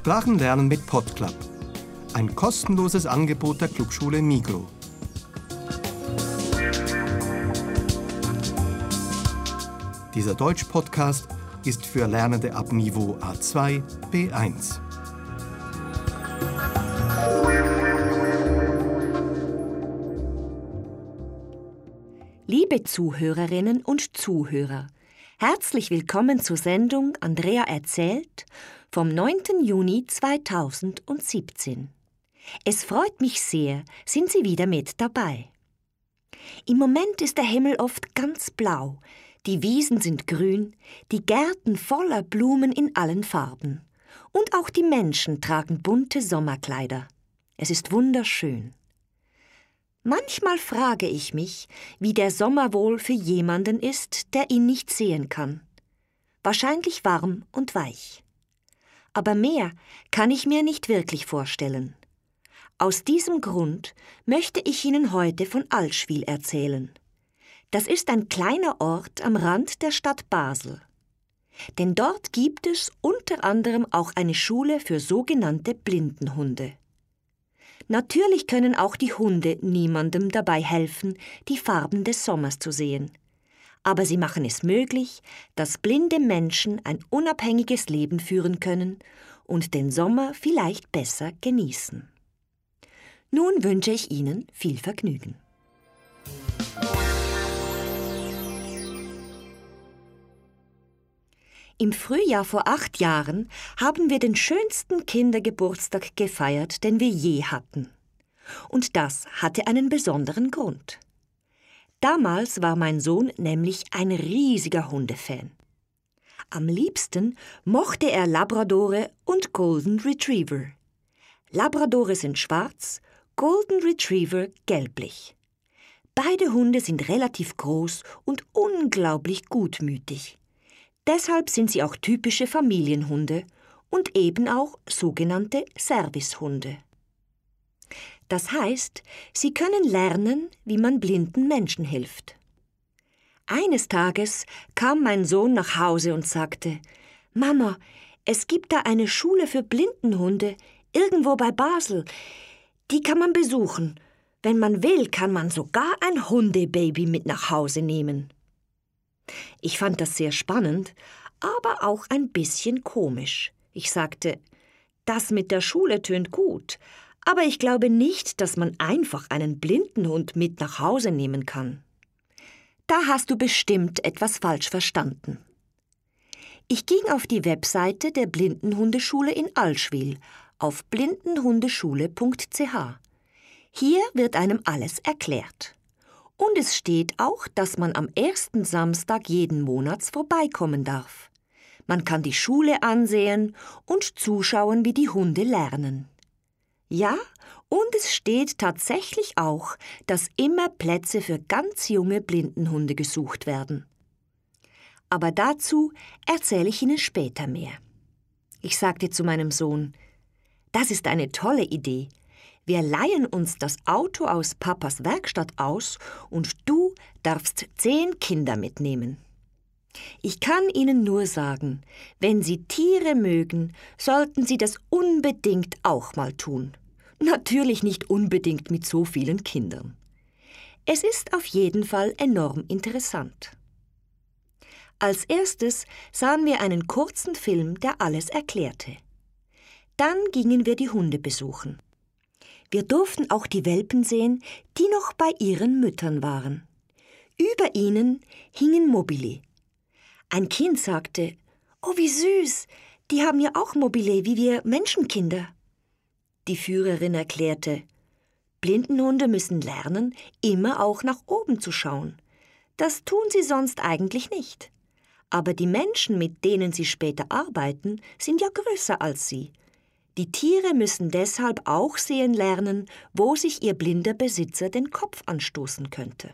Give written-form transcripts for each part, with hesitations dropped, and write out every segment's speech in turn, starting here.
Sprachenlernen mit PodClub. Ein kostenloses Angebot der Clubschule Migros. Dieser Deutsch-Podcast ist für Lernende ab Niveau A2, B1. Liebe Zuhörerinnen und Zuhörer, herzlich willkommen zur Sendung Andrea erzählt vom 9. Juni 2017. Es freut mich sehr, sind Sie wieder mit dabei. Im Moment ist der Himmel oft ganz blau, die Wiesen sind grün, die Gärten voller Blumen in allen Farben. Und auch die Menschen tragen bunte Sommerkleider. Es ist wunderschön. Manchmal frage ich mich, wie der Sommer wohl für jemanden ist, der ihn nicht sehen kann. Wahrscheinlich warm und weich. Aber mehr kann ich mir nicht wirklich vorstellen. Aus diesem Grund möchte ich Ihnen heute von Allschwil erzählen. Das ist ein kleiner Ort am Rand der Stadt Basel. Denn dort gibt es unter anderem auch eine Schule für sogenannte Blindenhunde. Natürlich können auch die Hunde niemandem dabei helfen, die Farben des Sommers zu sehen. Aber sie machen es möglich, dass blinde Menschen ein unabhängiges Leben führen können und den Sommer vielleicht besser genießen. Nun wünsche ich Ihnen viel Vergnügen. Im Frühjahr vor 8 Jahren haben wir den schönsten Kindergeburtstag gefeiert, den wir je hatten. Und das hatte einen besonderen Grund. Damals war mein Sohn nämlich ein riesiger Hundefan. Am liebsten mochte er Labradore und Golden Retriever. Labradore sind schwarz, Golden Retriever gelblich. Beide Hunde sind relativ groß und unglaublich gutmütig. Deshalb sind sie auch typische Familienhunde und eben auch sogenannte Servicehunde. Das heißt, sie können lernen, wie man blinden Menschen hilft. Eines Tages kam mein Sohn nach Hause und sagte: »Mama, es gibt da eine Schule für Blindenhunde, irgendwo bei Basel. Die kann man besuchen. Wenn man will, kann man sogar ein Hundebaby mit nach Hause nehmen.« Ich fand das sehr spannend, aber auch ein bisschen komisch. Ich sagte: »Das mit der Schule tönt gut, aber ich glaube nicht, dass man einfach einen Blindenhund mit nach Hause nehmen kann.« »Da hast du bestimmt etwas falsch verstanden.« Ich ging auf die Webseite der Blindenhundeschule in Allschwil auf blindenhundeschule.ch. Hier wird einem alles erklärt. Und es steht auch, dass man am 1. Samstag jeden Monats vorbeikommen darf. Man kann die Schule ansehen und zuschauen, wie die Hunde lernen. Ja, und es steht tatsächlich auch, dass immer Plätze für ganz junge Blindenhunde gesucht werden. Aber dazu erzähle ich Ihnen später mehr. Ich sagte zu meinem Sohn: »Das ist eine tolle Idee. Wir leihen uns das Auto aus Papas Werkstatt aus und du darfst 10 Kinder mitnehmen.« Ich kann Ihnen nur sagen, wenn Sie Tiere mögen, sollten Sie das unbedingt auch mal tun. Natürlich nicht unbedingt mit so vielen Kindern. Es ist auf jeden Fall enorm interessant. Als erstes sahen wir einen kurzen Film, der alles erklärte. Dann gingen wir die Hunde besuchen. Wir durften auch die Welpen sehen, die noch bei ihren Müttern waren. Über ihnen hingen Mobile. Ein Kind sagte: »Oh, wie süß, die haben ja auch Mobile, wie wir Menschenkinder.« Die Führerin erklärte: »Blindenhunde müssen lernen, immer auch nach oben zu schauen. Das tun sie sonst eigentlich nicht. Aber die Menschen, mit denen sie später arbeiten, sind ja größer als sie. Die Tiere müssen deshalb auch sehen lernen, wo sich ihr blinder Besitzer den Kopf anstoßen könnte.«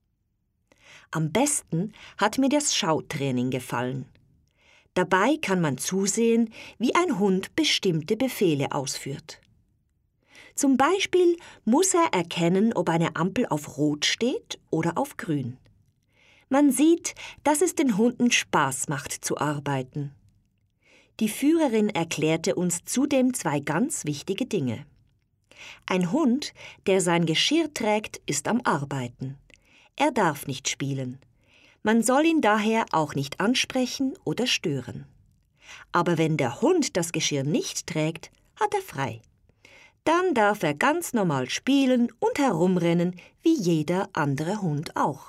Am besten hat mir das Schautraining gefallen. Dabei kann man zusehen, wie ein Hund bestimmte Befehle ausführt. Zum Beispiel muss er erkennen, ob eine Ampel auf Rot steht oder auf Grün. Man sieht, dass es den Hunden Spaß macht zu arbeiten. Die Führerin erklärte uns zudem 2 ganz wichtige Dinge. Ein Hund, der sein Geschirr trägt, ist am Arbeiten. Er darf nicht spielen. Man soll ihn daher auch nicht ansprechen oder stören. Aber wenn der Hund das Geschirr nicht trägt, hat er frei. Dann darf er ganz normal spielen und herumrennen, wie jeder andere Hund auch.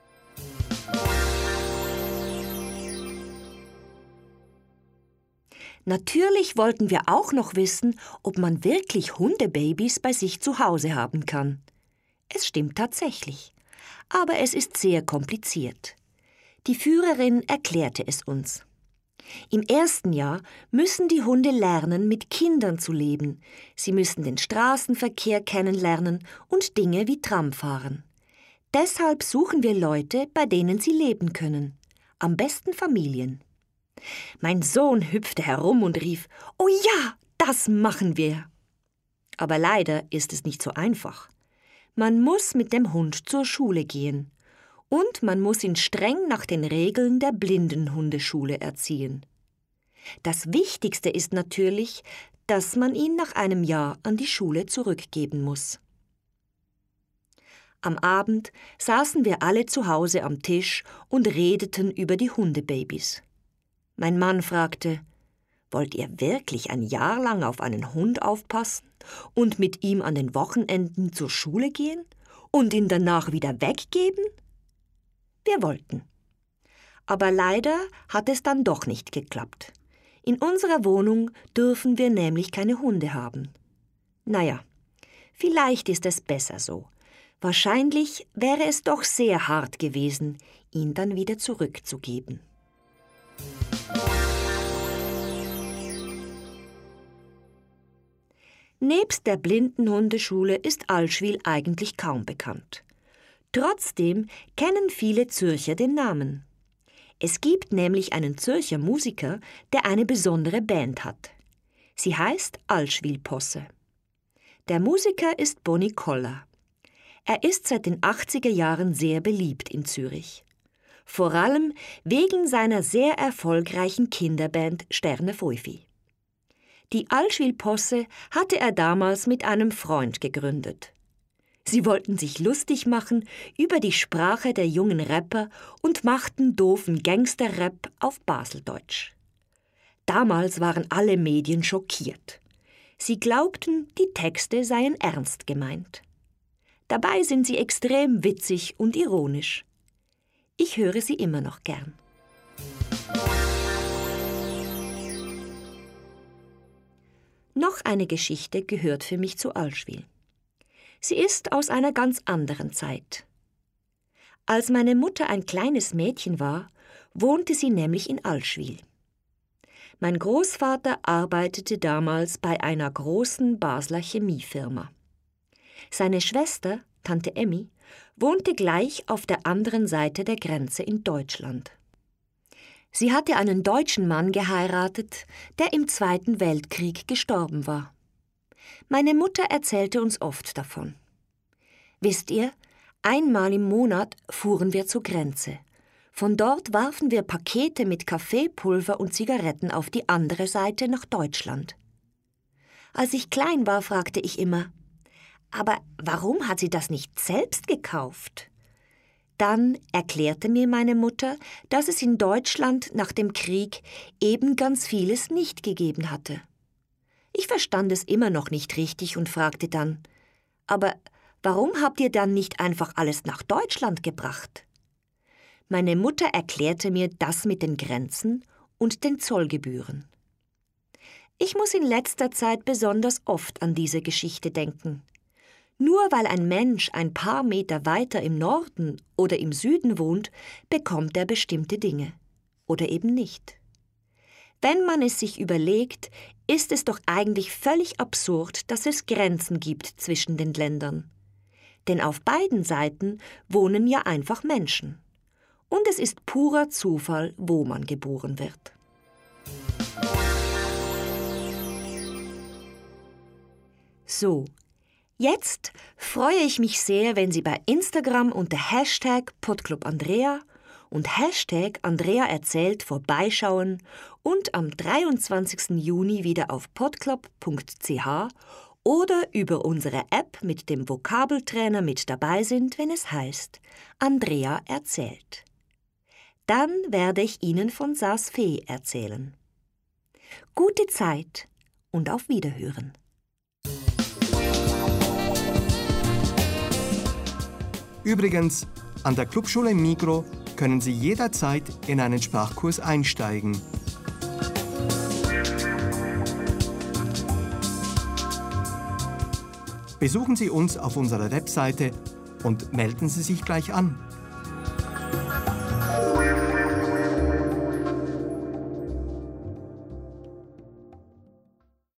Natürlich wollten wir auch noch wissen, ob man wirklich Hundebabys bei sich zu Hause haben kann. Es stimmt tatsächlich, aber es ist sehr kompliziert. Die Führerin erklärte es uns. Im ersten Jahr müssen die Hunde lernen, mit Kindern zu leben. Sie müssen den Straßenverkehr kennenlernen und Dinge wie Tram fahren. Deshalb suchen wir Leute, bei denen sie leben können. Am besten Familien. Mein Sohn hüpfte herum und rief: »Oh ja, das machen wir!« Aber leider ist es nicht so einfach. Man muss mit dem Hund zur Schule gehen. Und man muss ihn streng nach den Regeln der Blindenhundeschule erziehen. Das Wichtigste ist natürlich, dass man ihn nach einem Jahr an die Schule zurückgeben muss. Am Abend saßen wir alle zu Hause am Tisch und redeten über die Hundebabys. Mein Mann fragte: »Wollt ihr wirklich ein Jahr lang auf einen Hund aufpassen und mit ihm an den Wochenenden zur Schule gehen und ihn danach wieder weggeben?« Wir wollten. Aber leider hat es dann doch nicht geklappt. In unserer Wohnung dürfen wir nämlich keine Hunde haben. Naja, vielleicht ist es besser so. Wahrscheinlich wäre es doch sehr hart gewesen, ihn dann wieder zurückzugeben. Nebst der Blindenhundeschule ist Allschwil eigentlich kaum bekannt. Trotzdem kennen viele Zürcher den Namen. Es gibt nämlich einen Zürcher Musiker, der eine besondere Band hat. Sie heißt Allschwil Posse. Der Musiker ist Bonnie Koller. Er ist seit den 80er Jahren sehr beliebt in Zürich. Vor allem wegen seiner sehr erfolgreichen Kinderband Sterne Pfeufi. Die Allschwil Posse hatte er damals mit einem Freund gegründet. Sie wollten sich lustig machen über die Sprache der jungen Rapper und machten doofen Gangster-Rap auf Baseldeutsch. Damals waren alle Medien schockiert. Sie glaubten, die Texte seien ernst gemeint. Dabei sind sie extrem witzig und ironisch. Ich höre sie immer noch gern. Noch eine Geschichte gehört für mich zu Allschwil. Sie ist aus einer ganz anderen Zeit. Als meine Mutter ein kleines Mädchen war, wohnte sie nämlich in Allschwil. Mein Großvater arbeitete damals bei einer großen Basler Chemiefirma. Seine Schwester, Tante Emmi, wohnte gleich auf der anderen Seite der Grenze in Deutschland. Sie hatte einen deutschen Mann geheiratet, der im Zweiten Weltkrieg gestorben war. Meine Mutter erzählte uns oft davon. Wisst ihr, einmal im Monat fuhren wir zur Grenze. Von dort warfen wir Pakete mit Kaffeepulver und Zigaretten auf die andere Seite nach Deutschland. Als ich klein war, fragte ich immer: Aber warum hat sie das nicht selbst gekauft? Dann erklärte mir meine Mutter, dass es in Deutschland nach dem Krieg eben ganz vieles nicht gegeben hatte. Ich verstand es immer noch nicht richtig und fragte dann: Aber warum habt ihr dann nicht einfach alles nach Deutschland gebracht? Meine Mutter erklärte mir das mit den Grenzen und den Zollgebühren. Ich muss in letzter Zeit besonders oft an diese Geschichte denken. Nur weil ein Mensch ein paar Meter weiter im Norden oder im Süden wohnt, bekommt er bestimmte Dinge. Oder eben nicht. Wenn man es sich überlegt, ist es doch eigentlich völlig absurd, dass es Grenzen gibt zwischen den Ländern. Denn auf beiden Seiten wohnen ja einfach Menschen. Und es ist purer Zufall, wo man geboren wird. So, jetzt freue ich mich sehr, wenn Sie bei Instagram unter #PodclubAndrea und Hashtag Andrea erzählt vorbeischauen und am 23. Juni wieder auf podclub.ch oder über unsere App mit dem Vokabeltrainer mit dabei sind, wenn es heißt Andrea erzählt. Dann werde ich Ihnen von Saas Fee erzählen. Gute Zeit und auf Wiederhören. Übrigens, an der Clubschule im Migros können Sie jederzeit in einen Sprachkurs einsteigen. Besuchen Sie uns auf unserer Webseite und melden Sie sich gleich an.